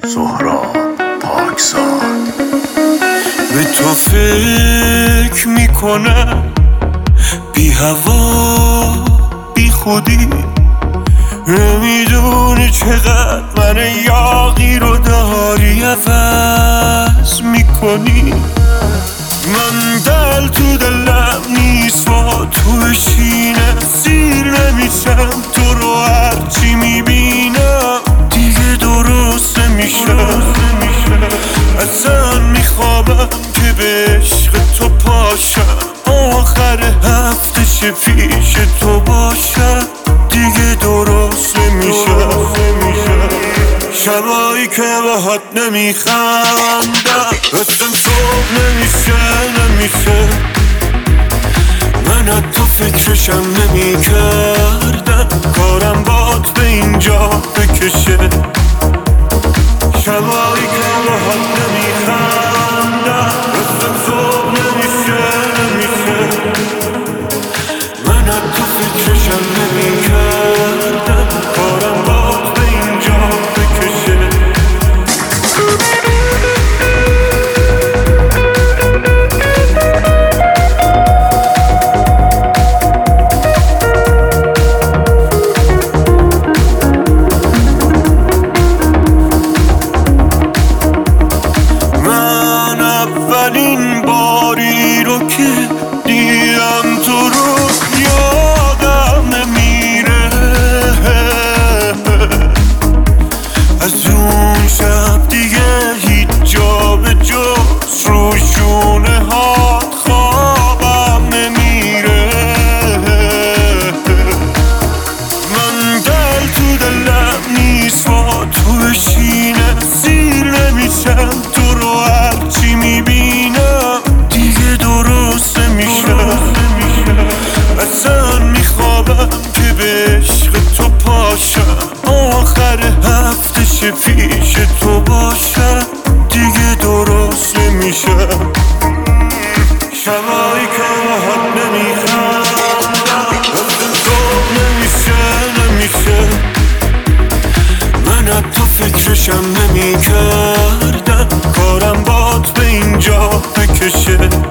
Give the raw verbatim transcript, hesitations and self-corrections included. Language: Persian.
سهراب پاکزاد. به تو فکر میکنم بی هوا بی خودی، نمیدونی چقدر من یاغی رو داری عوض میکنی. من دل تو دلم نیست و تو بشینه سیر نمیشم، تو رو هرچی میبینم دیگه درست نمیشه. اصلا میخوابم که به عشق تو پاشم، آخر هفته چه پیش تو باشم دیگه درست نمیشه. شبایی که باهات نمیخندم اسم صبح نمیشه نمیشه. من از تو فکرشم نمیکردم، کارم بات به اینجا بکشه. شبایی که باهات نمیخندم اسم صبح نمیشه نمیشه. من از تو فکرشم نمیکردم، کارم بات به اینجا بکشه. من اولین باری رو که دیدم تو رو یادم نمیره، از اون شب دیگه هیچ جا به جز رو شونه هات خوابم نمیره. من دل تو دلم نیست و تو بشینه سیر نمیشم، تو رو هرچی میبینم دیگه درست نمیشه. اصلا میخوابم که به عشق تو پاشم، آخر هفته چه پیش تو باشم دیگه درست نمیشه. شبایی که باهات نمیخندم اسم صبح نمیشه نمیشه. من از تو فکرشم نمیکردم، کارم بات به اینجا بکشه.